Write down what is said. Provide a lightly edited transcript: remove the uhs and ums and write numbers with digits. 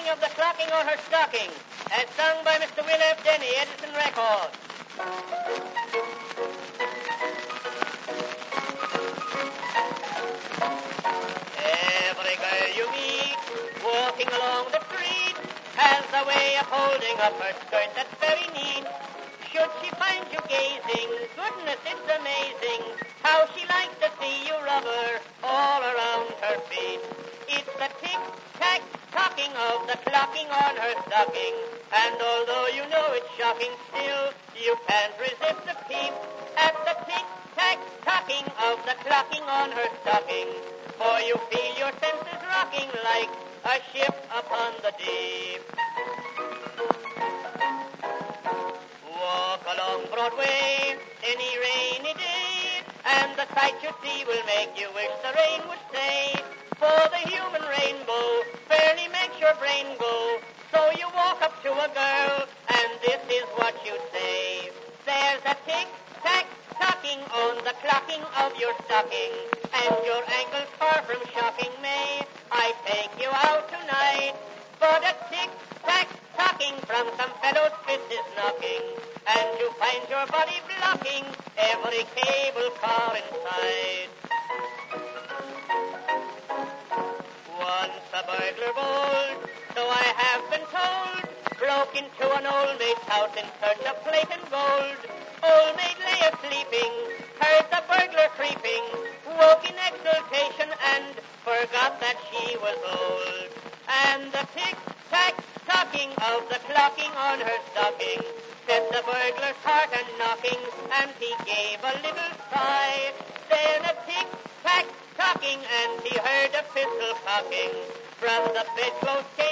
talking of the clocking on her stocking, as sung by Mr. Will F. Denny, Edison Records. Every girl you meet, walking along the street, has a way of holding up her skirt that's very neat. Should she find you gazing, goodness, it's amazing how she likes to see you rub her all around her feet. It's the tick-tack talking of the clocking on her stocking, and although you know it's shocking, still you can't resist a peep at the tick-tack talking of the clocking on her stocking, for you feel your senses rocking like a ship upon the deep. Walk along Broadway any rainy day, and the sight you see will make you wish the rain would stay. For the human rainbow fairly makes your brain go. So you walk up to a girl, and this is what you say. There's a tick-tack talking on the clocking of your stocking, and your ankle's far from shocking. May I take you out tonight? But a tick-tack talking from some fellow's fist is knocking, and you find your body blocking every cable car in sight. Once a burglar bold, so I have been told, broke into an old maid's house in search of plate and gold. Old maid lay asleeping, heard the burglar creeping, woke in exultation and forgot that she was old. And the tick-tack talking of the clocking on her stocking set the burglar's heart a-knocking, and he gave a little sigh. Then a tick-tack talking, and he heard a pistol cocking. From the bedclothes came